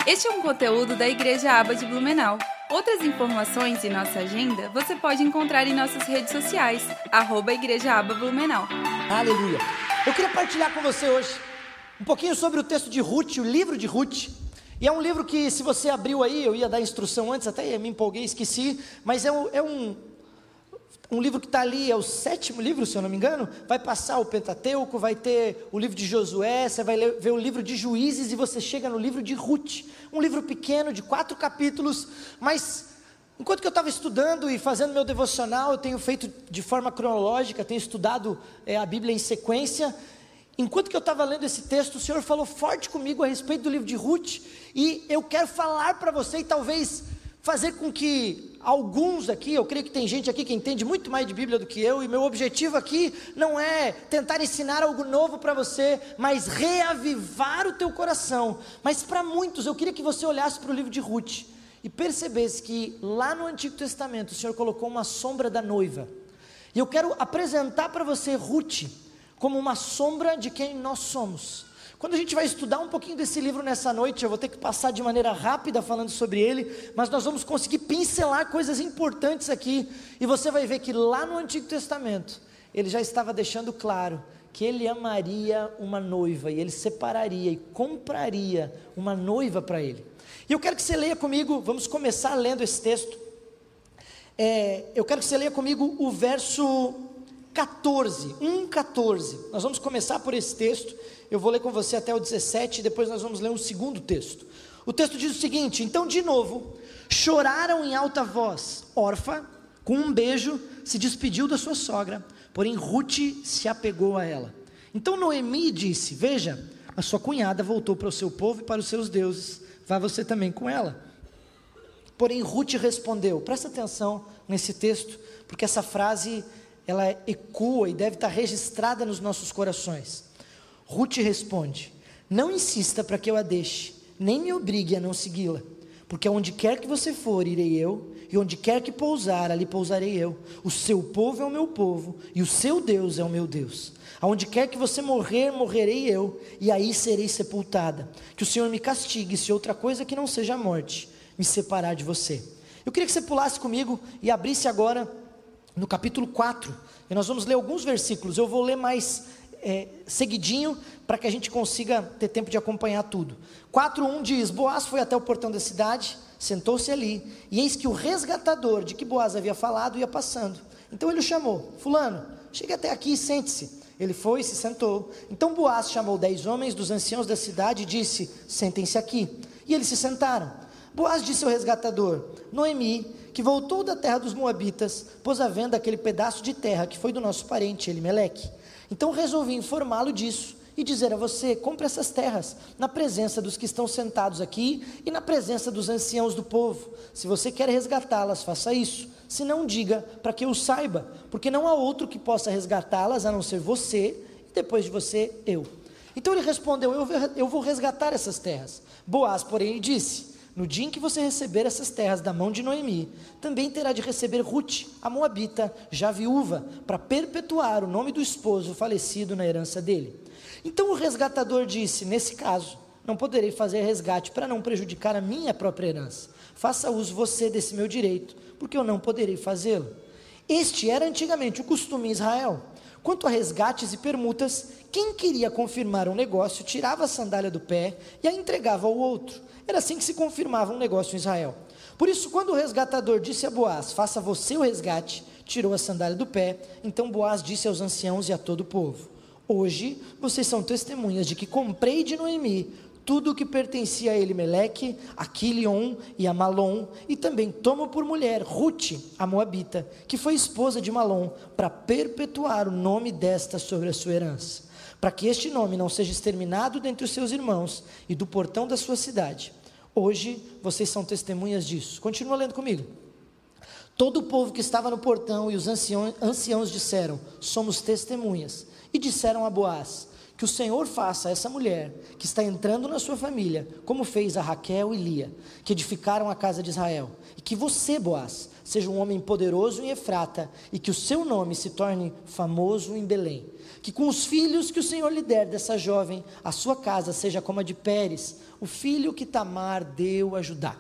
Este é um conteúdo da Igreja Aba de Blumenau. Outras informações e nossa agenda você pode encontrar em nossas redes sociais, @Igreja Aba Blumenau. Aleluia! Eu queria partilhar com você hoje um pouquinho sobre o texto de Ruth, o livro de Ruth. E é um livro que, se você abriu aí, eu ia dar instrução antes, até me empolguei, esqueci, mas é um livro que está ali, é o 7º livro, se eu não me engano. Vai passar o Pentateuco, vai ter o livro de Josué, você vai ver o livro de Juízes e você chega no livro de Ruth, um livro pequeno de 4 capítulos, mas enquanto que eu estava estudando e fazendo meu devocional, eu tenho feito de forma cronológica, tenho estudado a Bíblia em sequência. Enquanto que eu estava lendo esse texto, o Senhor falou forte comigo a respeito do livro de Ruth, e eu quero falar para você e talvez fazer com que alguns aqui, eu creio que tem gente aqui que entende muito mais de Bíblia do que eu, e meu objetivo aqui não é tentar ensinar algo novo para você, mas reavivar o teu coração. Mas para muitos, eu queria que você olhasse para o livro de Ruth e percebesse que lá no Antigo Testamento o Senhor colocou uma sombra da noiva, e eu quero apresentar para você Ruth como uma sombra de quem nós somos. Quando a gente vai estudar um pouquinho desse livro nessa noite, eu vou ter que passar de maneira rápida falando sobre ele, mas nós vamos conseguir pincelar coisas importantes aqui, e você vai ver que lá no Antigo Testamento, ele já estava deixando claro que ele amaria uma noiva, e ele separaria e compraria uma noiva para ele. E eu quero que você leia comigo, vamos começar lendo esse texto. Eu quero que você leia comigo o verso 14, 1:14, nós vamos começar por esse texto, eu vou ler com você até o 17, e depois nós vamos ler um segundo texto. O texto diz o seguinte: então de novo, choraram em alta voz, Orfa, com um beijo, se despediu da sua sogra, porém Ruth se apegou a ela. Então Noemi disse: veja, a sua cunhada voltou para o seu povo e para os seus deuses, vá você também com ela. Porém Ruth respondeu, presta atenção nesse texto, porque essa frase ela ecoa e deve estar registrada nos nossos corações. Ruth responde: não insista para que eu a deixe, nem me obrigue a não segui-la, porque aonde quer que você for, irei eu, e onde quer que pousar, ali pousarei eu. O seu povo é o meu povo, e o seu Deus é o meu Deus. Aonde quer que você morrer, morrerei eu, e aí serei sepultada. Que o Senhor me castigue, se outra coisa que não seja a morte me separar de você. Eu queria que você pulasse comigo e abrisse agora no capítulo 4, e nós vamos ler alguns versículos. Eu vou ler mais seguidinho, para que a gente consiga ter tempo de acompanhar tudo. 4:1 diz: Boaz foi até o portão da cidade, sentou-se ali, e eis que o resgatador de que Boaz havia falado ia passando. Então ele o chamou: fulano, chegue até aqui e sente-se. Ele foi e se sentou. Então Boaz chamou 10 homens dos anciãos da cidade e disse: sentem-se aqui. E eles se sentaram. Boaz disse ao resgatador: Noemi, que voltou da terra dos Moabitas, pôs à venda aquele pedaço de terra que foi do nosso parente Elimeleque. Então resolvi informá-lo disso e dizer a você: compre essas terras na presença dos que estão sentados aqui e na presença dos anciãos do povo. Se você quer resgatá-las, faça isso. Se não, diga para que eu saiba, porque não há outro que possa resgatá-las a não ser você, e depois de você, eu. Então ele respondeu: eu vou resgatar essas terras. Boaz, porém, lhe disse: no dia em que você receber essas terras da mão de Noemi, também terá de receber Ruth, a Moabita, já viúva, para perpetuar o nome do esposo falecido na herança dele. Então o resgatador disse: nesse caso, não poderei fazer resgate para não prejudicar a minha própria herança. Faça uso você desse meu direito, porque eu não poderei fazê-lo. Este era antigamente o costume em Israel. Quanto a resgates e permutas, quem queria confirmar um negócio tirava a sandália do pé e a entregava ao outro. Era assim que se confirmava um negócio em Israel. Por isso, quando o resgatador disse a Boaz: faça você o resgate, tirou a sandália do pé. Então Boaz disse aos anciãos e a todo o povo: hoje vocês são testemunhas de que comprei de Noemi tudo o que pertencia a Elimeleque, a Quilion e a Malom, e também tomo por mulher Ruth, a Moabita, que foi esposa de Malom, para perpetuar o nome desta sobre a sua herança, para que este nome não seja exterminado dentre os seus irmãos e do portão da sua cidade. Hoje vocês são testemunhas disso. Continua lendo comigo. Todo o povo que estava no portão e os anciãos disseram: somos testemunhas. E disseram a Boaz: que o Senhor faça a essa mulher que está entrando na sua família, como fez a Raquel e Lia, que edificaram a casa de Israel, e que você, Boaz, seja um homem poderoso em Efrata, e que o seu nome se torne famoso em Belém, que com os filhos que o Senhor lhe der dessa jovem, a sua casa seja como a de Pérez, o filho que Tamar deu a Judá.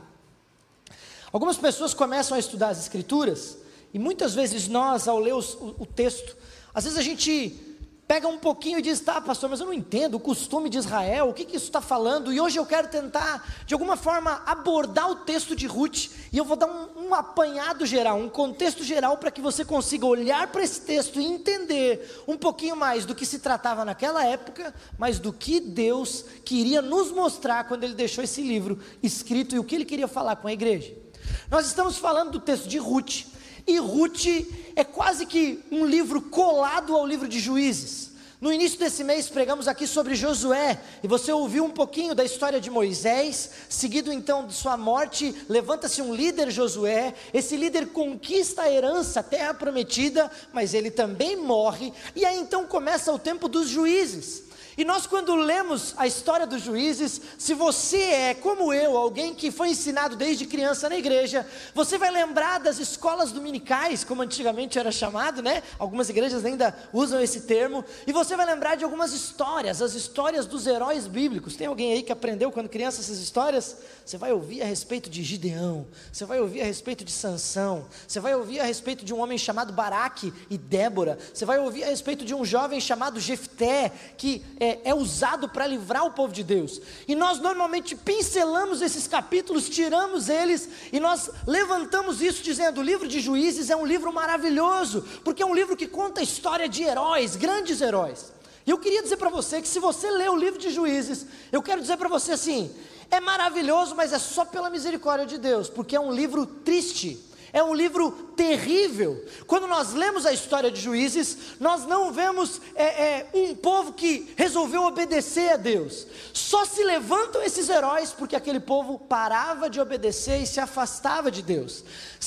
Algumas pessoas começam a estudar as Escrituras, e muitas vezes nós, ao ler o texto, às vezes a gente pega um pouquinho e diz, tá pastor, mas eu não entendo o costume de Israel, o que isso está falando, e hoje eu quero tentar, de alguma forma, abordar o texto de Ruth, e eu vou dar um apanhado geral, um contexto geral, para que você consiga olhar para esse texto e entender um pouquinho mais do que se tratava naquela época, mas do que Deus queria nos mostrar quando Ele deixou esse livro escrito, e o que Ele queria falar com a igreja. Nós estamos falando do texto de Ruth, e Ruth é quase que um livro colado ao livro de Juízes. No início desse mês pregamos aqui sobre Josué, e você ouviu um pouquinho da história de Moisés, seguido então de sua morte, levanta-se um líder Josué, esse líder conquista a herança, a terra prometida, mas ele também morre, e aí então começa o tempo dos juízes. E nós, quando lemos a história dos juízes, se você é, como eu, alguém que foi ensinado desde criança na igreja, você vai lembrar das escolas dominicais, como antigamente era chamado, né? Algumas igrejas ainda usam esse termo, e você vai lembrar de algumas histórias, as histórias dos heróis bíblicos. Tem alguém aí que aprendeu quando criança essas histórias? Você vai ouvir a respeito de Gideão, você vai ouvir a respeito de Sansão, você vai ouvir a respeito de um homem chamado Baraque e Débora, você vai ouvir a respeito de um jovem chamado Jefté, que é usado para livrar o povo de Deus, e nós normalmente pincelamos esses capítulos, tiramos eles, e nós levantamos isso dizendo, o livro de Juízes é um livro maravilhoso, porque é um livro que conta a história de heróis, grandes heróis, e eu queria dizer para você que se você lê o livro de Juízes, eu quero dizer para você assim, é maravilhoso, mas é só pela misericórdia de Deus, porque é um livro triste, é um livro terrível. Quando nós lemos a história de Juízes, nós não vemos um povo que resolveu obedecer a Deus. Só se levantam esses heróis porque aquele povo parava de obedecer e se afastava de Deus.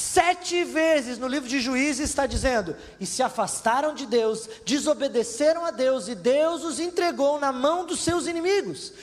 7 vezes no livro de Juízes está dizendo, e se afastaram de Deus, desobedeceram a Deus, e Deus os entregou na mão dos seus inimigos.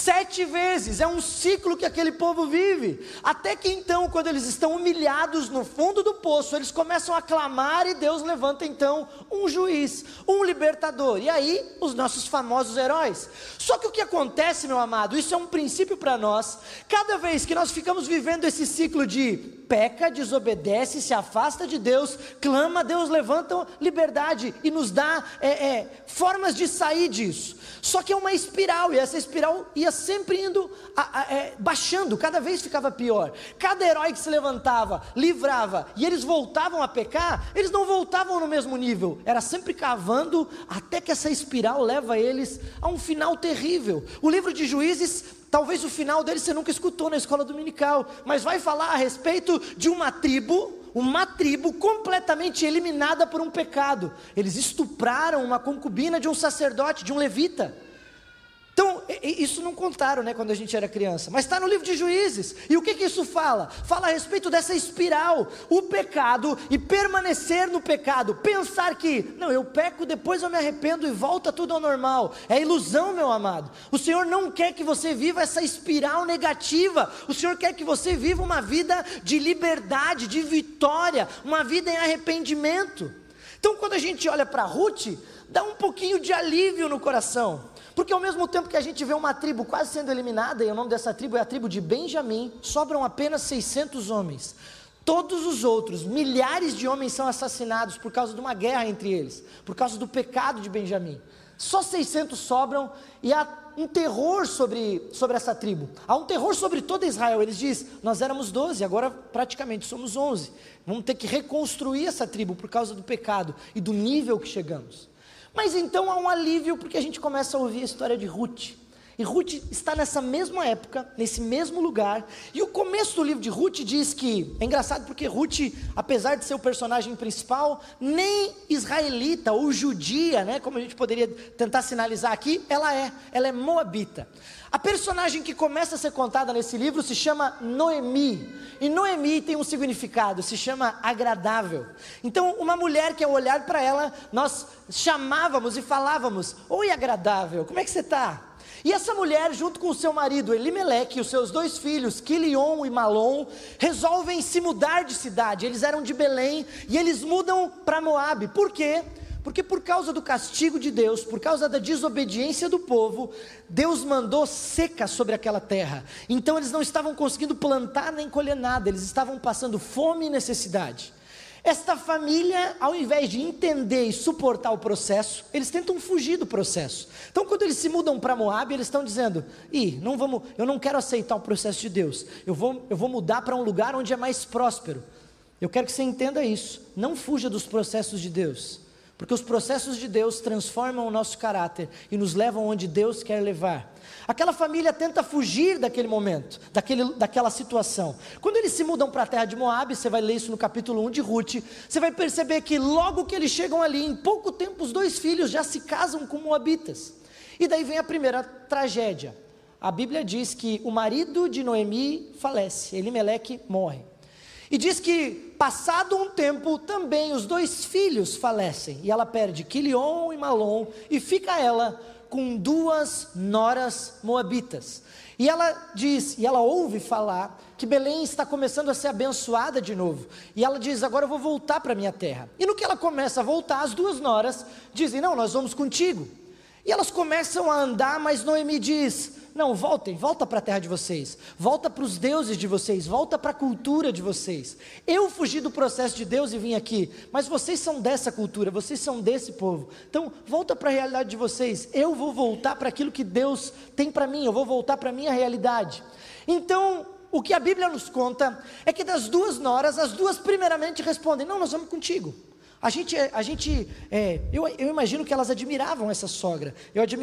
7 vezes, é um ciclo que aquele povo vive, até que então, quando eles estão humilhados no fundo do poço, eles começam a clamar, e Deus levanta então um juiz, um libertador, e aí os nossos famosos heróis. Só que o que acontece, meu amado, isso é um princípio para nós, cada vez que nós ficamos vivendo esse ciclo de peca, desobedece, se afasta de Deus, clama, Deus levanta liberdade e nos dá formas de sair disso. Só que é uma espiral, e essa espiral ia sempre indo baixando, cada vez ficava pior. Cada herói que se levantava, livrava, e eles voltavam a pecar, eles não voltavam no mesmo nível, era sempre cavando, até que essa espiral leva eles a um final terrível. O livro de Juízes, talvez o final dele você nunca escutou na escola dominical, mas vai falar a respeito de uma tribo completamente eliminada por um pecado. Eles estupraram uma concubina de um sacerdote, de um levita. Então, isso não contaram, né, quando a gente era criança, mas está no livro de Juízes, e o que isso fala? Fala a respeito dessa espiral, o pecado, e permanecer no pecado, pensar que, não, eu peco, depois eu me arrependo e volta tudo ao normal, é ilusão, meu amado. O Senhor não quer que você viva essa espiral negativa, o Senhor quer que você viva uma vida de liberdade, de vitória, uma vida em arrependimento. Então, quando a gente olha para Ruth, dá um pouquinho de alívio no coração, porque ao mesmo tempo que a gente vê uma tribo quase sendo eliminada, e o nome dessa tribo é a tribo de Benjamim, sobram apenas 600 homens, todos os outros, milhares de homens são assassinados por causa de uma guerra entre eles, por causa do pecado de Benjamim, só 600 sobram, e há um terror sobre essa tribo, há um terror sobre toda Israel. Eles dizem, nós éramos 12, agora praticamente somos 11, vamos ter que reconstruir essa tribo por causa do pecado e do nível que chegamos. Mas então há um alívio, porque a gente começa a ouvir a história de Ruth, E Ruth está nessa mesma época, nesse mesmo lugar. E o começo do livro de Ruth diz que, é engraçado porque Ruth, apesar de ser o personagem principal, nem israelita ou judia, né, como a gente poderia tentar sinalizar aqui, ela é moabita. A personagem que começa a ser contada nesse livro se chama Noemi. E Noemi tem um significado, se chama agradável. Então, uma mulher que ao olhar para ela, nós chamávamos e falávamos: oi, agradável, como é que você está? E essa mulher, junto com o seu marido Elimeleque e os seus 2 filhos, Quilion e Malom, resolvem se mudar de cidade. Eles eram de Belém e eles mudam para Moabe. Por quê? Porque por causa do castigo de Deus, por causa da desobediência do povo, Deus mandou seca sobre aquela terra. Então eles não estavam conseguindo plantar nem colher nada, eles estavam passando fome e necessidade. Esta família, ao invés de entender e suportar o processo, eles tentam fugir do processo. Então, quando eles se mudam para Moabe, eles estão dizendo: eu não quero aceitar o processo de Deus, eu vou mudar para um lugar onde é mais próspero. Eu quero que você entenda isso, não fuja dos processos de Deus, porque os processos de Deus transformam o nosso caráter e nos levam onde Deus quer levar. Aquela família tenta fugir daquele momento, daquela situação. Quando eles se mudam para a terra de Moabe, você vai ler isso no capítulo 1 de Ruth, você vai perceber que logo que eles chegam ali, em pouco tempo os 2 filhos já se casam com moabitas. E daí vem a primeira tragédia. A Bíblia diz que o marido de Noemi falece, Elimeleque morre. E diz que, passado um tempo, também os 2 filhos falecem. E ela perde Quilion e Malom, e fica ela com 2 noras moabitas. E ela ouve falar que Belém está começando a ser abençoada de novo. E ela diz: agora eu vou voltar para minha terra. E no que ela começa a voltar, as 2 noras dizem: não, nós vamos contigo. E elas começam a andar, mas Noemi diz: não, volta para a terra de vocês, volta para os deuses de vocês, volta para a cultura de vocês. Eu fugi do processo de Deus e vim aqui, mas vocês são dessa cultura, vocês são desse povo, então volta para a realidade de vocês. Eu vou voltar para aquilo que Deus tem para mim, eu vou voltar para a minha realidade. Então, o que a Bíblia nos conta é que das 2 noras, as 2 primeiramente respondem: não, nós vamos contigo. Eu imagino que elas admiravam essa sogra.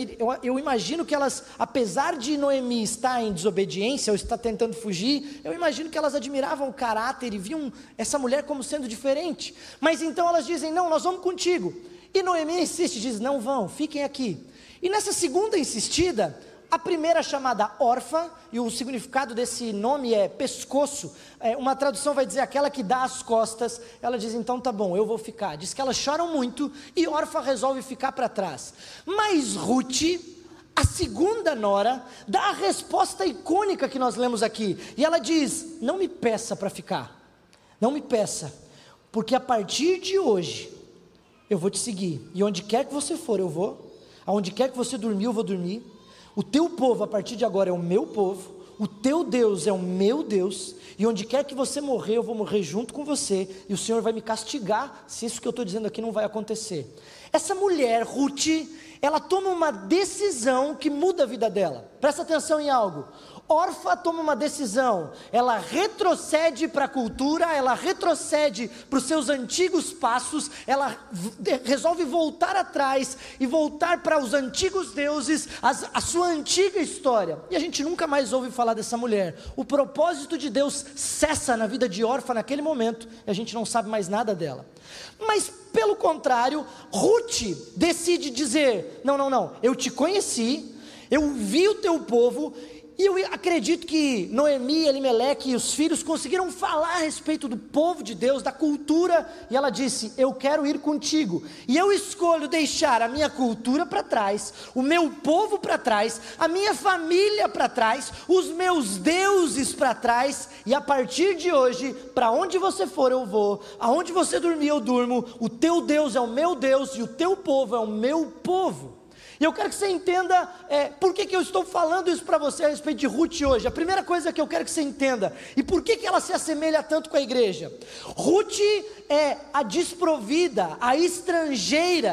Eu imagino que elas, apesar de Noemi estar em desobediência ou estar tentando fugir, eu imagino que elas admiravam o caráter e viam essa mulher como sendo diferente. Mas então elas dizem: não, nós vamos contigo. E Noemi insiste, diz: não vão, fiquem aqui. E nessa segunda insistida, a primeira chamada Orfa, e o significado desse nome é pescoço, uma tradução vai dizer aquela que dá as costas. Ela diz: então tá bom, eu vou ficar. Diz que elas choram muito e Orfa resolve ficar para trás. Mas Ruth, a segunda nora, dá a resposta icônica que nós lemos aqui. E ela diz: não me peça para ficar, não me peça, porque a partir de hoje eu vou te seguir, e onde quer que você for eu vou, aonde quer que você dormir eu vou dormir. O teu povo a partir de agora é o meu povo, o teu Deus é o meu Deus, e onde quer que você morrer, eu vou morrer junto com você, e o Senhor vai me castigar se isso que eu estou dizendo aqui não vai acontecer. Essa mulher, Ruth, ela toma uma decisão que muda a vida dela. Presta atenção em algo. Orfa toma uma decisão, ela retrocede para a cultura, ela retrocede para os seus antigos passos, ela resolve voltar atrás e voltar para os antigos deuses, a sua antiga história. E a gente nunca mais ouve falar dessa mulher. O propósito de Deus cessa na vida de Orfa naquele momento, e a gente não sabe mais nada dela. Mas pelo contrário, Ruth decide dizer: não, eu te conheci, eu vi o teu povo. E eu acredito que Noemi, Elimeleque e os filhos conseguiram falar a respeito do povo de Deus, da cultura, e ela disse: eu quero ir contigo, e eu escolho deixar a minha cultura para trás, o meu povo para trás, a minha família para trás, os meus deuses para trás, e a partir de hoje, para onde você for eu vou, aonde você dormir eu durmo, o teu Deus é o meu Deus, e o teu povo é o meu povo. E eu quero que você entenda por que eu estou falando isso para você a respeito de Ruth hoje. A primeira coisa que eu quero que você entenda, e por que ela se assemelha tanto com a igreja. Ruth é a desprovida, a estrangeira,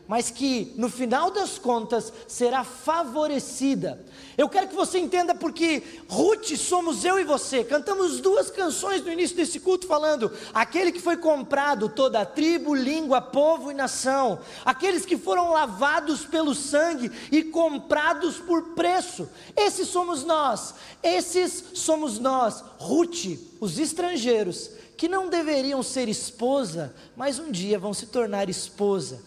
mas que no final das contas será favorecida. Eu quero que você entenda porque Ruth somos eu e você. Cantamos 2 canções no início desse culto falando: aquele que foi comprado, toda a tribo, língua, povo e nação, aqueles que foram lavados pelo sangue e comprados por preço. Esses somos nós, Ruth, os estrangeiros, que não deveriam ser esposa, mas um dia vão se tornar esposa.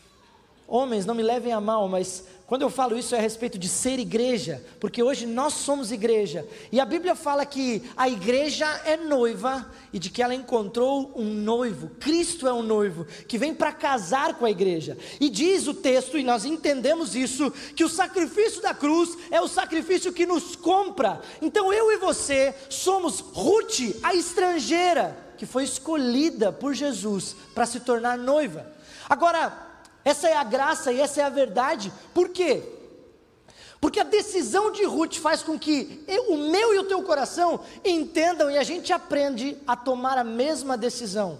Homens, não me levem a mal, mas quando eu falo isso é a respeito de ser igreja, porque hoje nós somos igreja, e a Bíblia fala que a igreja é noiva, e de que ela encontrou um noivo. Cristo é um noivo, que vem para casar com a igreja, e diz o texto, e nós entendemos isso, que o sacrifício da cruz é o sacrifício que nos compra. Então eu e você somos Ruth, a estrangeira, que foi escolhida por Jesus para se tornar noiva. Agora, essa é a graça e essa é a verdade. Por quê? Porque a decisão de Ruth faz com que o meu e o teu coração entendam e a gente aprende a tomar a mesma decisão.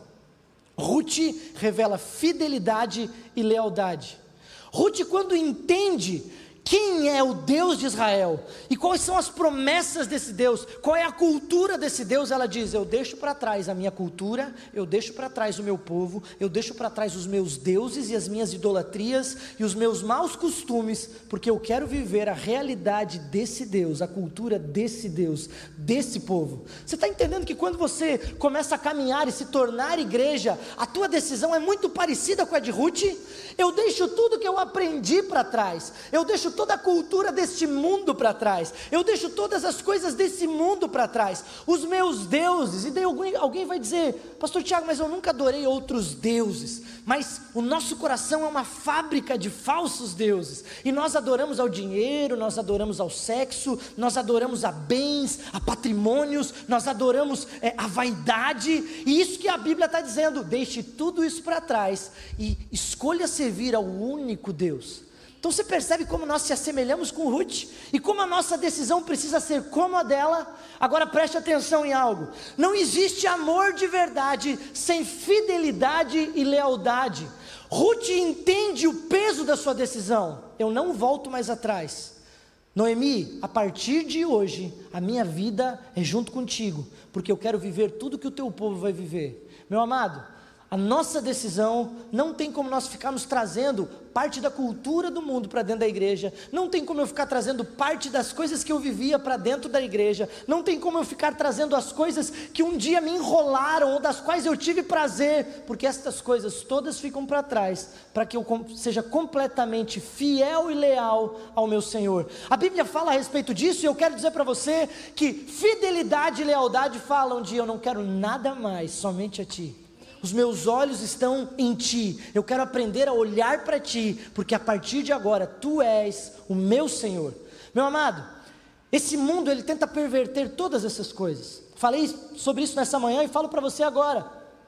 Ruth revela fidelidade e lealdade. Ruth, quando entende quem é o Deus de Israel e quais são as promessas desse Deus, qual é a cultura desse Deus, ela diz: eu deixo para trás a minha cultura, eu deixo para trás o meu povo, eu deixo para trás os meus deuses e as minhas idolatrias e os meus maus costumes, porque eu quero viver a realidade desse Deus, a cultura desse Deus, desse povo. Você está entendendo que quando você começa a caminhar e se tornar igreja, a tua decisão é muito parecida com a de Ruth? Eu deixo tudo que eu aprendi para trás, eu deixo toda a cultura deste mundo para trás, eu deixo todas as coisas desse mundo para trás, os meus deuses. E daí alguém vai dizer: pastor Tiago, mas eu nunca adorei outros deuses. Mas o nosso coração é uma fábrica de falsos deuses, e nós adoramos ao dinheiro, nós adoramos ao sexo, nós adoramos a bens, a patrimônios, nós adoramos a vaidade, e isso que a Bíblia está dizendo: deixe tudo isso para trás e escolha servir ao único Deus. Então você percebe como nós se assemelhamos com Ruth, e como a nossa decisão precisa ser como a dela. Agora preste atenção em algo: não existe amor de verdade sem fidelidade e lealdade. Ruth entende o peso da sua decisão: eu não volto mais atrás. Noemi, a partir de hoje, a minha vida é junto contigo, porque eu quero viver tudo que o teu povo vai viver. Meu amado, a nossa decisão não tem como nós ficarmos trazendo parte da cultura do mundo para dentro da igreja, não tem como eu ficar trazendo parte das coisas que eu vivia para dentro da igreja, não tem como eu ficar trazendo as coisas que um dia me enrolaram ou das quais eu tive prazer, porque estas coisas todas ficam para trás, para que eu seja completamente fiel e leal ao meu Senhor. A Bíblia fala a respeito disso, e eu quero dizer para você que fidelidade e lealdade falam de: eu não quero nada mais, somente a Ti. Os meus olhos estão em Ti, eu quero aprender a olhar para Ti, porque a partir de agora, Tu és o meu Senhor. Meu amado, esse mundo ele tenta perverter todas essas coisas. Falei sobre isso nessa manhã e falo para você agora.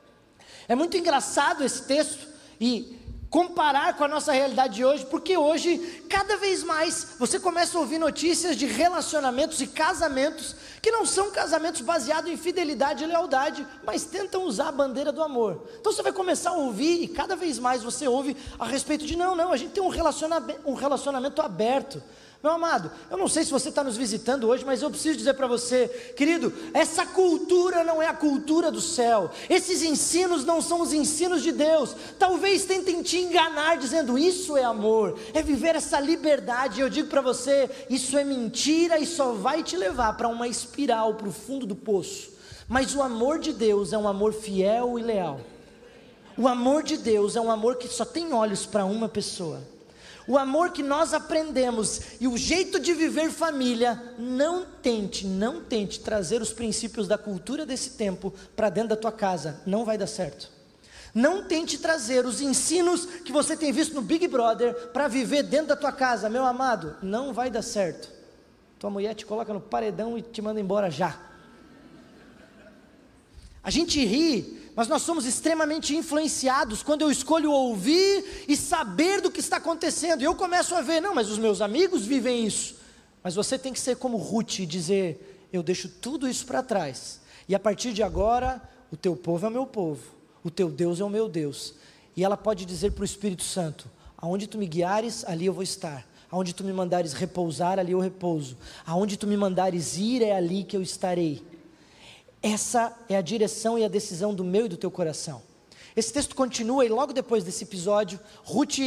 É muito engraçado esse texto e comparar com a nossa realidade de hoje, porque hoje, cada vez mais, você começa a ouvir notícias de relacionamentos e casamentos, que não são casamentos baseados em fidelidade e lealdade, mas tentam usar a bandeira do amor. Então você vai começar a ouvir, e cada vez mais você ouve a respeito de: não, a gente tem um relacionamento aberto. Meu amado, eu não sei se você está nos visitando hoje, mas eu preciso dizer para você, querido, essa cultura não é a cultura do céu, esses ensinos não são os ensinos de Deus. Talvez tentem te enganar dizendo: isso é amor, é viver essa liberdade. Eu digo para você, isso é mentira e só vai te levar para uma espiral, para o fundo do poço. Mas o amor de Deus é um amor fiel e leal. O amor de Deus é um amor que só tem olhos para uma pessoa. O amor que nós aprendemos e o jeito de viver família, não tente trazer os princípios da cultura desse tempo para dentro da tua casa, não vai dar certo. Não tente trazer os ensinos que você tem visto no Big Brother para viver dentro da tua casa, meu amado, não vai dar certo. Tua mulher te coloca no paredão e te manda embora já. A gente ri, mas nós somos extremamente influenciados quando eu escolho ouvir e saber do que está acontecendo. E eu começo a ver: não, mas os meus amigos vivem isso. Mas você tem que ser como Ruth e dizer: eu deixo tudo isso para trás. E a partir de agora, o teu povo é o meu povo, o teu Deus é o meu Deus. E ela pode dizer para o Espírito Santo: Aonde tu me guiares, ali eu vou estar. Aonde tu me mandares repousar, ali eu repouso. Aonde tu me mandares ir, é ali que eu estarei. Essa é a direção e a decisão do meu e do teu coração. Esse texto continua e logo depois desse episódio, Ruth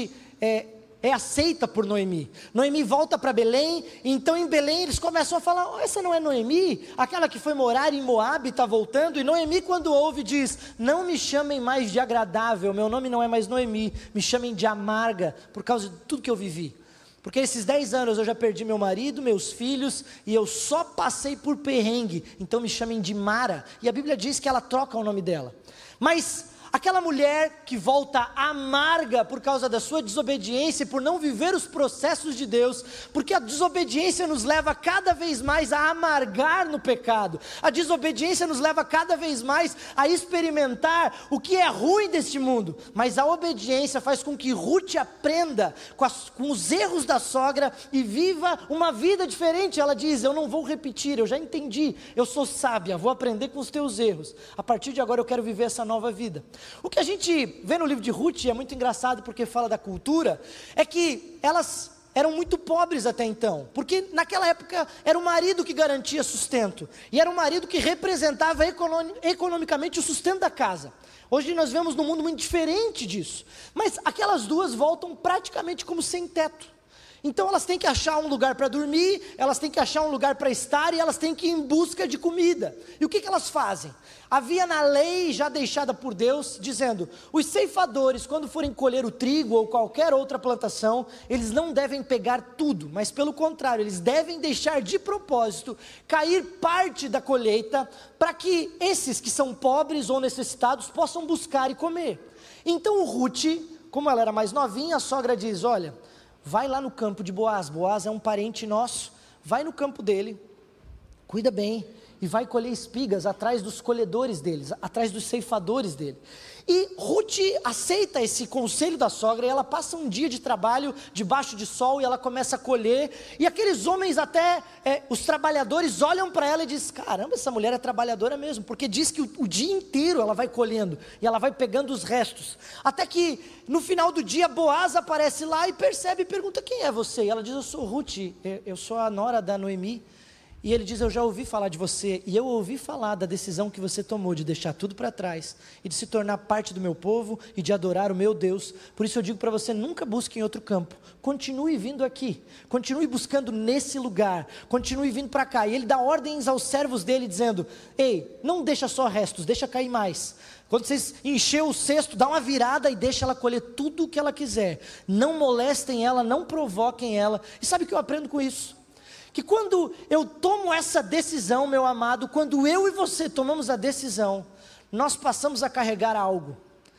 é aceita por Noemi. Noemi volta para Belém, e então em Belém eles começam a falar, oh, essa não é Noemi? Aquela que foi morar em Moabe está voltando. E Noemi, quando ouve, diz, não me chamem mais de agradável, meu nome não é mais Noemi, me chamem de amarga, por causa de tudo que eu vivi. Porque esses 10 anos eu já perdi meu marido, meus filhos, e eu só passei por perrengue, então me chamem de Mara. E a Bíblia diz que ela troca o nome dela. Mas aquela mulher que volta amarga por causa da sua desobediência, por não viver os processos de Deus, porque a desobediência nos leva cada vez mais a amargar no pecado, a desobediência nos leva cada vez mais a experimentar o que é ruim deste mundo, mas a obediência faz com que Ruth aprenda com os erros da sogra e viva uma vida diferente. Ela diz, eu não vou repetir, eu já entendi, eu sou sábia, vou aprender com os teus erros, a partir de agora eu quero viver essa nova vida. O que a gente vê no livro de Ruth, é muito engraçado porque fala da cultura, é que elas eram muito pobres até então, porque naquela época era o marido que garantia sustento, e era o marido que representava economicamente o sustento da casa. Hoje nós vemos num mundo muito diferente disso, mas aquelas duas voltam praticamente como sem teto. Então elas têm que achar um lugar para dormir, elas têm que achar um lugar para estar, e elas têm que ir em busca de comida. E o que elas fazem? Havia na lei já deixada por Deus, dizendo, os ceifadores, quando forem colher o trigo ou qualquer outra plantação, eles não devem pegar tudo, mas pelo contrário, eles devem deixar de propósito cair parte da colheita, para que esses que são pobres ou necessitados possam buscar e comer. Então Ruth, como ela era mais novinha, a sogra diz, olha, vai lá no campo de Boaz, Boaz é um parente nosso, vai no campo dele, cuida bem, e vai colher espigas atrás dos colhedores deles, atrás dos ceifadores dele. E Ruth aceita esse conselho da sogra, e ela passa um dia de trabalho, debaixo de sol, e ela começa a colher, e aqueles homens até, os trabalhadores olham para ela e dizem, caramba, essa mulher é trabalhadora mesmo, porque diz que o dia inteiro ela vai colhendo, e ela vai pegando os restos, até que no final do dia Boaz aparece lá e percebe e pergunta, quem é você? E ela diz, eu sou Ruth, eu sou a nora da Noemi. E ele diz, eu já ouvi falar de você, e eu ouvi falar da decisão que você tomou de deixar tudo para trás, e de se tornar parte do meu povo, e de adorar o meu Deus. Por isso eu digo para você, nunca busque em outro campo, continue vindo aqui, continue buscando nesse lugar, continue vindo para cá. E ele dá ordens aos servos dele, dizendo, ei, não deixa só restos, deixa cair mais. Quando vocês encher o cesto, dá uma virada e deixa ela colher tudo o que ela quiser. Não molestem ela, não provoquem ela. E sabe o que eu aprendo com isso? Que quando eu tomo essa decisão, meu amado, quando eu e você tomamos a decisão, nós passamos a carregar algo.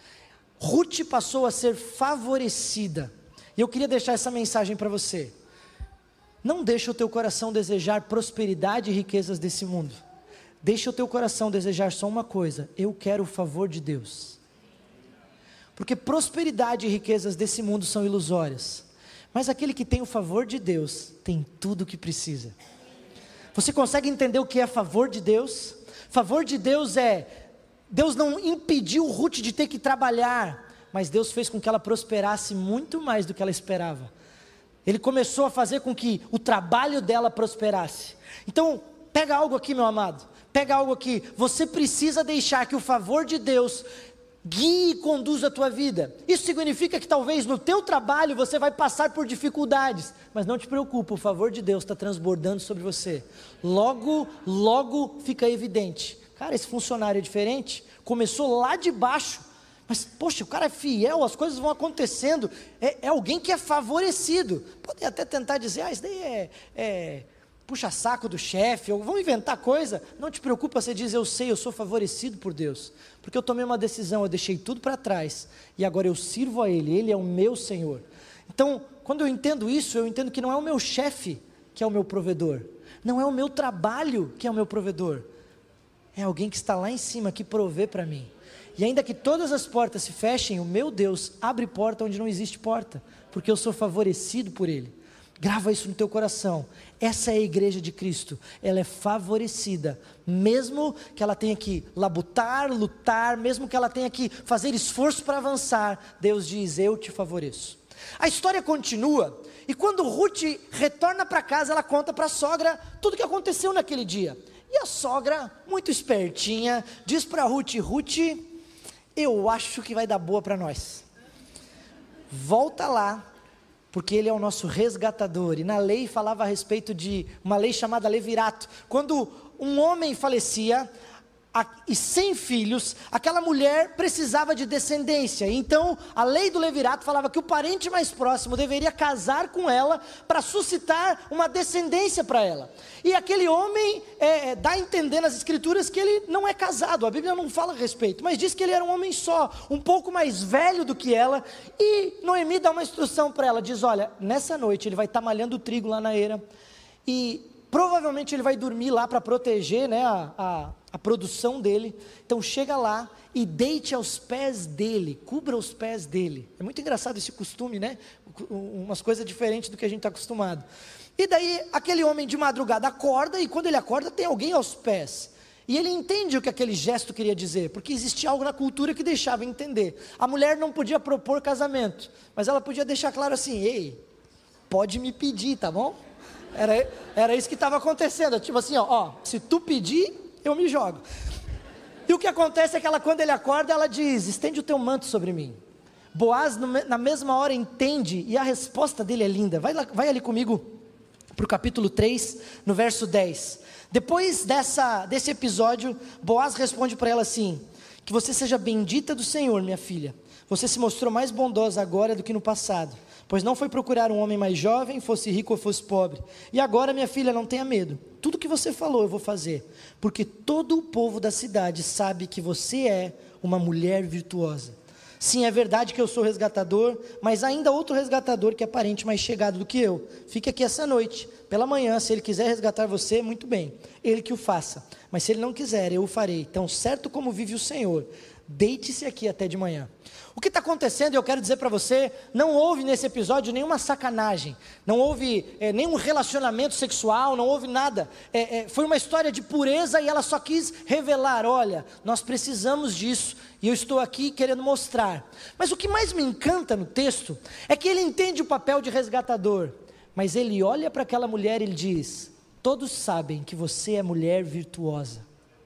Ruth passou a ser favorecida. E eu queria deixar essa mensagem para você. Não deixe o teu coração desejar prosperidade e riquezas desse mundo. Deixe o teu coração desejar só uma coisa, eu quero o favor de Deus. Porque prosperidade e riquezas desse mundo são ilusórias. Mas aquele que tem o favor de Deus, tem tudo o que precisa. Você consegue entender o que é favor de Deus? Favor de Deus Deus não impediu Ruth de ter que trabalhar, mas Deus fez com que ela prosperasse muito mais do que ela esperava. Ele começou a fazer com que o trabalho dela prosperasse. Então, pega algo aqui, meu amado, pega algo aqui, você precisa deixar que o favor de Deus guie e conduza a tua vida. Isso significa que talvez no teu trabalho você vai passar por dificuldades, mas não te preocupa, o favor de Deus está transbordando sobre você. Logo fica evidente, cara, esse funcionário é diferente, começou lá de baixo, mas poxa, o cara é fiel, as coisas vão acontecendo, é alguém que é favorecido. Pode até tentar dizer, isso daí é puxa saco do chefe, ou vão inventar coisa. Não te preocupa, você diz, eu sei, eu sou favorecido por Deus, porque eu tomei uma decisão, eu deixei tudo para trás, e agora eu sirvo a Ele, Ele é o meu Senhor. Então, quando eu entendo isso, eu entendo que não é o meu chefe que é o meu provedor, não é o meu trabalho que é o meu provedor, é alguém que está lá em cima, que provê para mim. E ainda que todas as portas se fechem, o meu Deus abre porta onde não existe porta, porque eu sou favorecido por Ele. Grava isso no teu coração. Essa é a igreja de Cristo. Ela é favorecida, mesmo que ela tenha que labutar, lutar, mesmo que ela tenha que fazer esforço para avançar. Deus diz, eu te favoreço. A história continua, e quando Ruth retorna para casa, ela conta para a sogra tudo o que aconteceu naquele dia. E a sogra, muito espertinha, diz para Ruth: Ruth, eu acho que vai dar boa para nós. Volta lá, porque ele é o nosso resgatador. E na lei falava a respeito de uma lei chamada levirato. Quando um homem falecia e sem filhos, aquela mulher precisava de descendência. Então a lei do levirato falava que o parente mais próximo deveria casar com ela para suscitar uma descendência para ela. E aquele homem dá a entender nas escrituras que ele não é casado. A Bíblia não fala a respeito, mas diz que ele era um homem só, um pouco mais velho do que ela. E Noemi dá uma instrução para ela, diz: olha, nessa noite ele vai estar malhando o trigo lá na eira, e provavelmente ele vai dormir lá para proteger, né, a produção dele. Então chega lá e deite aos pés dele, cubra os pés dele. É muito engraçado esse costume, né? Umas coisas diferentes do que a gente está acostumado. E daí aquele homem de madrugada acorda, e quando ele acorda tem alguém aos pés. E ele entende o que aquele gesto queria dizer, porque existia algo na cultura que deixava entender. A mulher não podia propor casamento, mas ela podia deixar claro assim: ei, pode me pedir, tá bom? Era isso que estava acontecendo, tipo assim, ó, se tu pedir, eu me jogo. E o que acontece é que ela, quando ele acorda, ela diz: estende o teu manto sobre mim. Boaz na mesma hora entende, e a resposta dele é linda. Vai ali comigo para o capítulo 3, no verso 10. Depois desse episódio, Boaz responde para ela assim: que você seja bendita do Senhor, minha filha. Você se mostrou mais bondosa agora do que no passado, pois não foi procurar um homem mais jovem, fosse rico ou fosse pobre. E agora, minha filha, não tenha medo. Tudo que você falou eu vou fazer, porque todo o povo da cidade sabe que você é uma mulher virtuosa. Sim, é verdade que eu sou resgatador, mas ainda outro resgatador que é parente mais chegado do que eu. Fique aqui essa noite. Pela manhã, se ele quiser resgatar você, muito bem, ele que o faça. Mas se ele não quiser, eu o farei. Tão certo como vive o Senhor, deite-se aqui até de manhã. O que está acontecendo, eu quero dizer para você, não houve nesse episódio nenhuma sacanagem, não houve nenhum relacionamento sexual, não houve nada. Foi uma história de pureza, e ela só quis revelar: olha, nós precisamos disso, e eu estou aqui querendo mostrar. Mas o que mais me encanta no texto é que ele entende o papel de resgatador, mas ele olha para aquela mulher e ele diz: todos sabem que você é mulher virtuosa.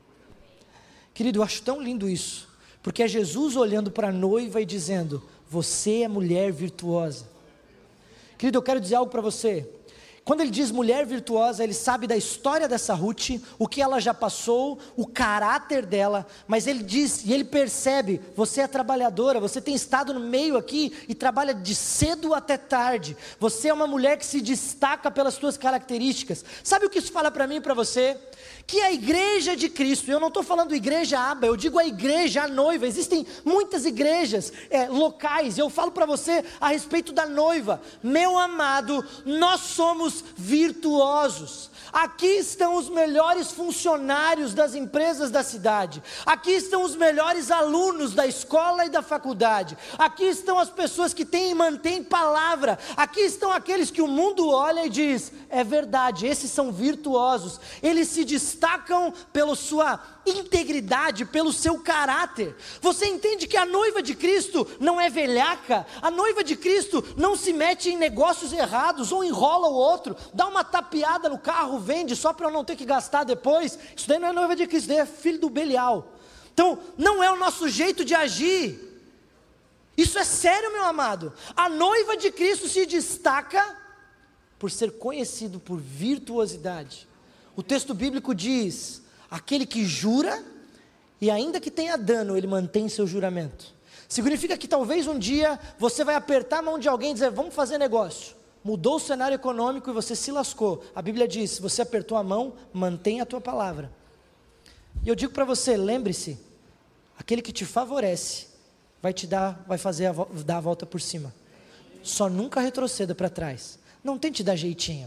Querido, eu acho tão lindo isso, porque é Jesus olhando para a noiva e dizendo: você é mulher virtuosa. Querido, eu quero dizer algo para você. Quando ele diz mulher virtuosa, ele sabe da história dessa Ruth, o que ela já passou, o caráter dela, mas ele diz, e ele percebe: você é trabalhadora, você tem estado no meio aqui e trabalha de cedo até tarde, você é uma mulher que se destaca pelas suas características. Sabe o que isso fala para mim e para você? Que a igreja de Cristo, eu não estou falando igreja aba, eu digo a igreja, a noiva. Existem muitas igrejas locais, eu falo para você a respeito da noiva. Meu amado, nós somos virtuosos. Aqui estão os melhores funcionários das empresas da cidade, aqui estão os melhores alunos da escola e da faculdade, aqui estão as pessoas que têm e mantêm palavra, aqui estão aqueles que o mundo olha e diz: é verdade, esses são virtuosos, eles se destacam pela sua integridade, pelo seu caráter. Você entende que a noiva de Cristo não é velhaca? A noiva de Cristo não se mete em negócios errados, um enrola o outro, dá uma tapeada no carro, vende só para eu não ter que gastar depois. Isso daí não é noiva de Cristo, isso daí é filho do Belial. Então não é o nosso jeito de agir. Isso é sério, meu amado. A noiva de Cristo se destaca por ser conhecido por virtuosidade. O texto bíblico diz: aquele que jura, e ainda que tenha dano, ele mantém seu juramento. Significa que talvez um dia você vai apertar a mão de alguém e dizer: vamos fazer negócio. Mudou o cenário econômico e você se lascou. A Bíblia diz: se você apertou a mão, mantenha a tua palavra. E eu digo para você, lembre-se, aquele que te favorece, vai dar a volta por cima. Só nunca retroceda para trás. Não tente dar jeitinho.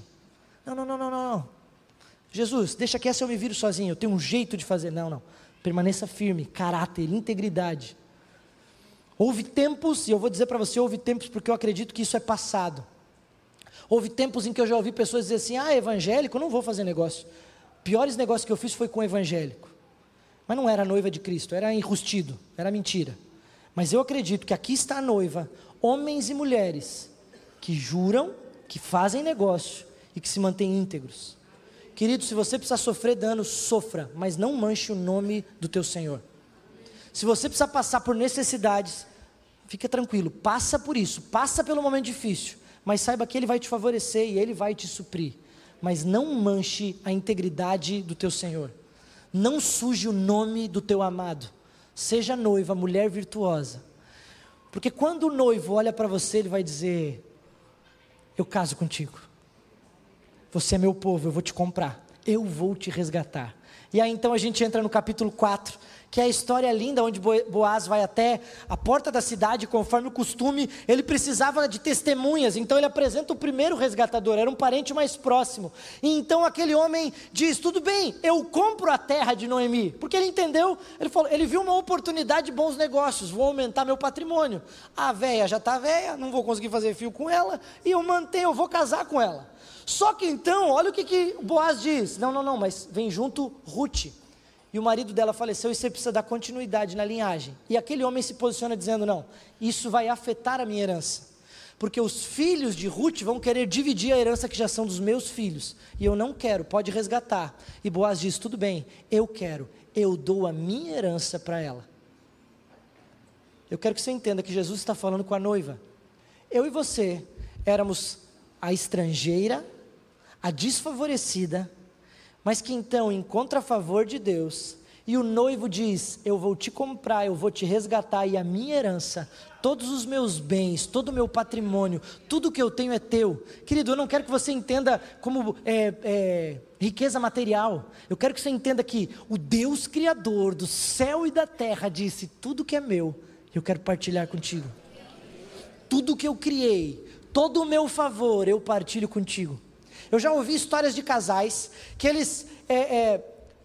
Não. Jesus, deixa que essa eu me viro sozinho, eu tenho um jeito de fazer. Não. Permaneça firme, caráter, integridade. Houve tempos, e eu vou dizer para você, houve tempos porque eu acredito que isso é passado. Houve tempos em que eu já ouvi pessoas dizer assim: evangélico, não vou fazer negócio. Piores negócios que eu fiz foi com evangélico. Mas não era a noiva de Cristo, era enrustido, era mentira. Mas eu acredito que aqui está a noiva, homens e mulheres que juram, que fazem negócio e que se mantêm íntegros. Querido, se você precisar sofrer dano, sofra, mas não manche o nome do teu Senhor. Se você precisar passar por necessidades, fica tranquilo, passa por isso, passa pelo momento difícil, mas saiba que Ele vai te favorecer e Ele vai te suprir. Mas não manche a integridade do teu Senhor. Não suje o nome do teu amado. Seja noiva, mulher virtuosa. Porque quando o noivo olha para você, ele vai dizer: eu caso contigo. Você é meu povo, eu vou te comprar. Eu vou te resgatar. E aí então a gente entra no capítulo 4, que é a história linda, onde Boaz vai até a porta da cidade, conforme o costume, ele precisava de testemunhas, então ele apresenta o primeiro resgatador, era um parente mais próximo, e então aquele homem diz: tudo bem, eu compro a terra de Noemi, porque ele entendeu, ele viu uma oportunidade de bons negócios, vou aumentar meu patrimônio, a véia já está véia, não vou conseguir fazer filho com ela, e eu vou casar com ela. Só que então, olha o que Boaz diz: não, mas vem junto Ruth. E o marido dela faleceu e você precisa dar continuidade na linhagem. E aquele homem se posiciona dizendo: não, isso vai afetar a minha herança. Porque os filhos de Ruth vão querer dividir a herança que já são dos meus filhos. E eu não quero, pode resgatar. E Boaz diz: tudo bem, eu quero, eu dou a minha herança para ela. Eu quero que você entenda que Jesus está falando com a noiva. Eu e você éramos a estrangeira, a desfavorecida, mas que então encontra a favor de Deus, e o noivo diz: eu vou te comprar, eu vou te resgatar, e a minha herança, todos os meus bens, todo o meu patrimônio, tudo que eu tenho é teu. Querido, eu não quero que você entenda como riqueza material, eu quero que você entenda que o Deus Criador do céu e da terra disse: tudo que é meu, eu quero partilhar contigo. Tudo que eu criei, todo o meu favor, eu partilho contigo. Eu já ouvi histórias de casais que eles é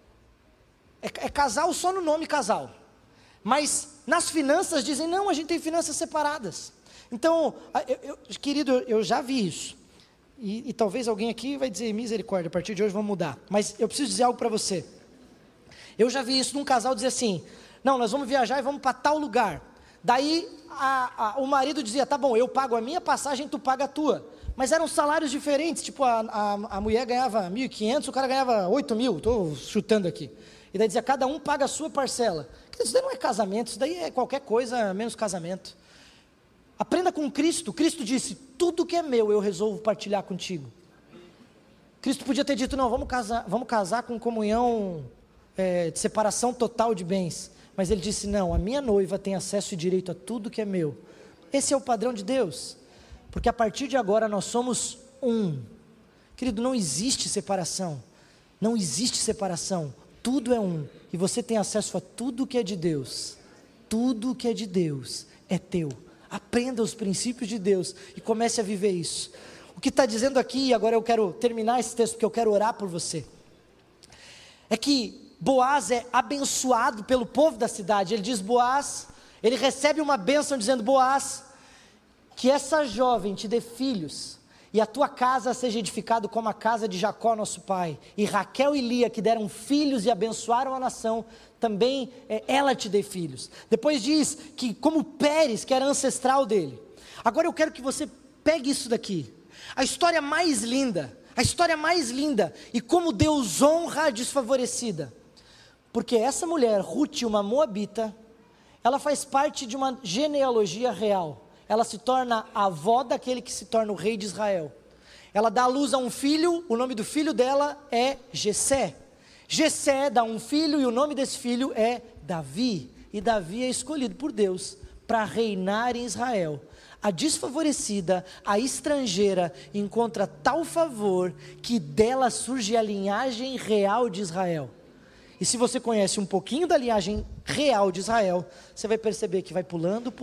casal só no nome casal, mas nas finanças dizem: não, a gente tem finanças separadas. Então, querido, eu já vi isso, e talvez alguém aqui vai dizer: misericórdia, a partir de hoje vamos mudar, mas eu preciso dizer algo para você. Eu já vi isso num casal dizer assim: não, nós vamos viajar e vamos para tal lugar. Daí o marido dizia: tá bom, eu pago a minha passagem, tu paga a tua. Mas eram salários diferentes, tipo a mulher ganhava 1.500, o cara ganhava 8.000, estou chutando aqui. E daí dizia: cada um paga a sua parcela. Isso daí não é casamento, isso daí é qualquer coisa menos casamento. Aprenda com Cristo. Cristo disse: tudo que é meu eu resolvo partilhar contigo. Cristo podia ter dito: não, vamos casar com comunhão de separação total de bens. Mas ele disse: não, a minha noiva tem acesso e direito a tudo que é meu. Esse é o padrão de Deus. Porque a partir de agora nós somos um. Querido, não existe separação. Não existe separação. Tudo é um. E você tem acesso a tudo que é de Deus. Tudo que é de Deus é teu. Aprenda os princípios de Deus e comece a viver isso. O que está dizendo aqui, e agora eu quero terminar esse texto porque eu quero orar por você, é que Boaz é abençoado pelo povo da cidade. Ele diz: Boaz, ele recebe uma bênção dizendo: Boaz, que essa jovem te dê filhos, e a tua casa seja edificada como a casa de Jacó nosso pai, e Raquel e Lia que deram filhos e abençoaram a nação, também ela te dê filhos. Depois diz que como Pérez, que era ancestral dele. Agora eu quero que você pegue isso daqui, a história mais linda, e como Deus honra a desfavorecida, porque essa mulher, Ruth, uma moabita, ela faz parte de uma genealogia real. Ela se torna a avó daquele que se torna o rei de Israel. Ela dá à luz a um filho, o nome do filho dela é Jessé. Jessé dá um filho e o nome desse filho é Davi. E Davi é escolhido por Deus para reinar em Israel. A desfavorecida, a estrangeira, encontra tal favor que dela surge a linhagem real de Israel. E se você conhece um pouquinho da linhagem real de Israel, você vai perceber que vai pulando,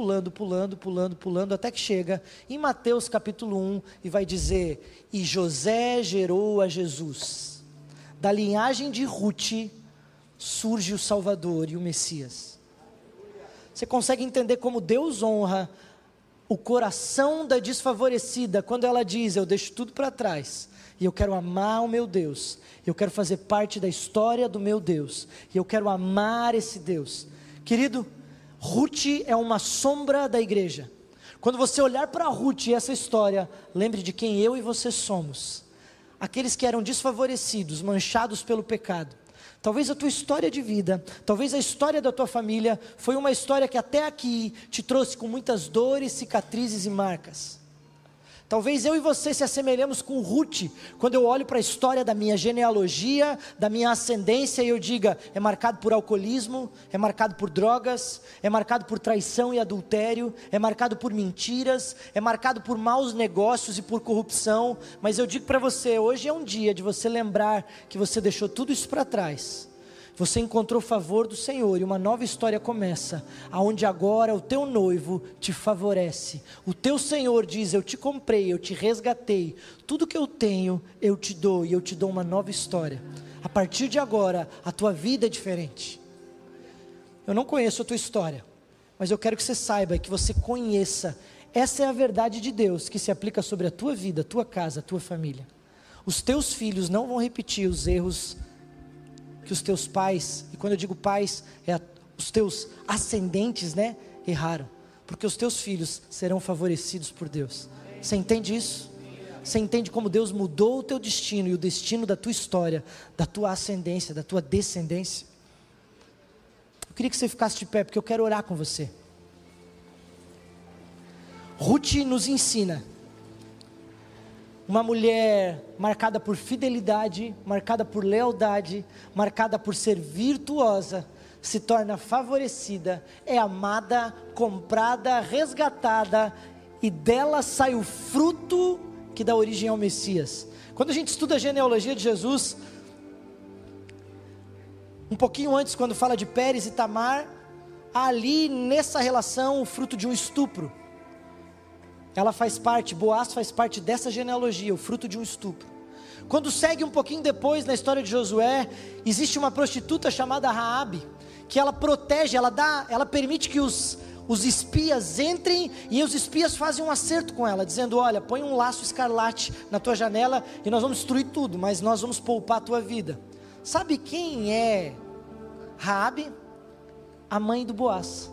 até que chega em Mateus capítulo 1 e vai dizer: e José gerou a Jesus. Da linhagem de Ruth surge o Salvador e o Messias. Você consegue entender como Deus honra o coração da desfavorecida quando ela diz: eu deixo tudo para trás e eu quero amar o meu Deus, eu quero fazer parte da história do meu Deus, e eu quero amar esse Deus. Querido, Ruth é uma sombra da igreja. Quando você olhar para Ruth e essa história, lembre de quem eu e você somos. Aqueles que eram desfavorecidos, manchados pelo pecado. Talvez a tua história de vida, talvez a história da tua família, foi uma história que até aqui te trouxe com muitas dores, cicatrizes e marcas. Talvez eu e você se assemelhemos com Ruth, quando eu olho para a história da minha genealogia, da minha ascendência, e eu diga, é marcado por alcoolismo, é marcado por drogas, é marcado por traição e adultério, é marcado por mentiras, é marcado por maus negócios e por corrupção. Mas eu digo para você, hoje é um dia de você lembrar que você deixou tudo isso para trás. Você encontrou o favor do Senhor e uma nova história começa, aonde agora o teu noivo te favorece. O teu Senhor diz, eu te comprei, eu te resgatei, tudo que eu tenho eu te dou, e eu te dou uma nova história. A partir de agora, a tua vida é diferente. Eu não conheço a tua história, mas eu quero que você saiba, que você conheça. Essa é a verdade de Deus, que se aplica sobre a tua vida, a tua casa, a tua família. Os teus filhos não vão repetir os erros que os teus pais, e quando eu digo pais, os teus ascendentes, erraram, porque os teus filhos serão favorecidos por Deus. Você entende isso? Você entende como Deus mudou o teu destino e o destino da tua história, da tua ascendência, da tua descendência? Eu queria que você ficasse de pé, porque eu quero orar com você. Ruth nos ensina. Uma mulher marcada por fidelidade, marcada por lealdade, marcada por ser virtuosa, se torna favorecida, é amada, comprada, resgatada, e dela sai o fruto que dá origem ao Messias. Quando a gente estuda a genealogia de Jesus, um pouquinho antes, quando fala de Pérez e Tamar, há ali nessa relação o fruto de um estupro. Ela faz parte, Boaz faz parte dessa genealogia, o fruto de um estupro. Quando segue um pouquinho depois na história de Josué, existe uma prostituta chamada Raabe, que ela protege, ela permite que os espias entrem, e os espias fazem um acerto com ela, dizendo, olha, põe um laço escarlate na tua janela, e nós vamos destruir tudo, mas nós vamos poupar a tua vida. Sabe quem é Raabe? A mãe do Boaz.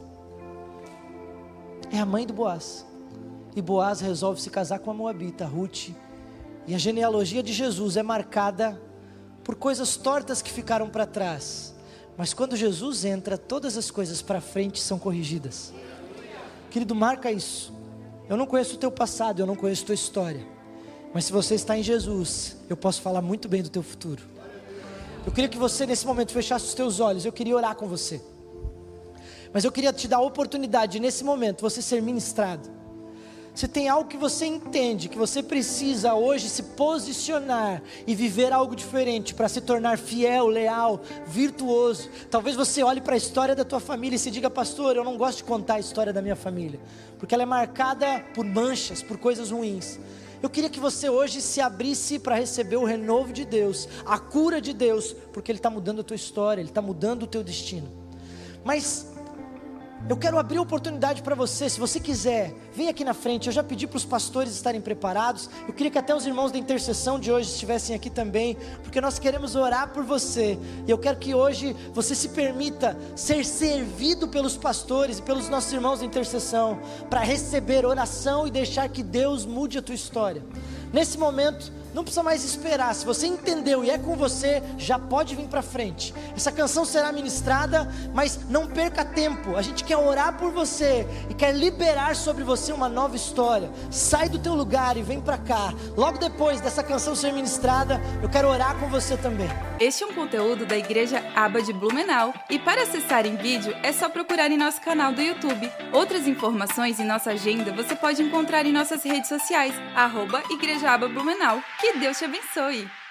É a mãe do Boaz. E Boaz resolve se casar com a moabita, Ruth. E a genealogia de Jesus é marcada por coisas tortas que ficaram para trás. Mas quando Jesus entra, todas as coisas para frente são corrigidas. Querido, marca isso. Eu não conheço o teu passado, eu não conheço a tua história. Mas se você está em Jesus, eu posso falar muito bem do teu futuro. Eu queria que você nesse momento fechasse os teus olhos. Eu queria orar com você. Mas eu queria te dar a oportunidade, nesse momento, você ser ministrado. Se tem algo que você entende, que você precisa hoje se posicionar e viver algo diferente para se tornar fiel, leal, virtuoso. Talvez você olhe para a história da tua família e se diga, pastor, eu não gosto de contar a história da minha família, porque ela é marcada por manchas, por coisas ruins. Eu queria que você hoje se abrisse para receber o renovo de Deus, a cura de Deus, porque Ele está mudando a tua história, Ele está mudando o teu destino. Mas eu quero abrir a oportunidade para você, se você quiser, vem aqui na frente. Eu já pedi para os pastores estarem preparados. Eu queria que até os irmãos da intercessão de hoje estivessem aqui também, porque nós queremos orar por você. E eu quero que hoje você se permita ser servido pelos pastores e pelos nossos irmãos da intercessão, para receber oração e deixar que Deus mude a tua história. Nesse momento, não precisa mais esperar. Se você entendeu e é com você, já pode vir para frente. Essa canção será ministrada, mas não perca tempo. A gente quer orar por você e quer liberar sobre você uma nova história. Sai do teu lugar e vem para cá. Logo depois dessa canção ser ministrada, eu quero orar com você também. Este é um conteúdo da Igreja Aba de Blumenau, e para acessar em vídeo é só procurar em nosso canal do YouTube. Outras informações e nossa agenda você pode encontrar em nossas redes sociais, @Igreja Aba Blumenau. Que Deus te abençoe!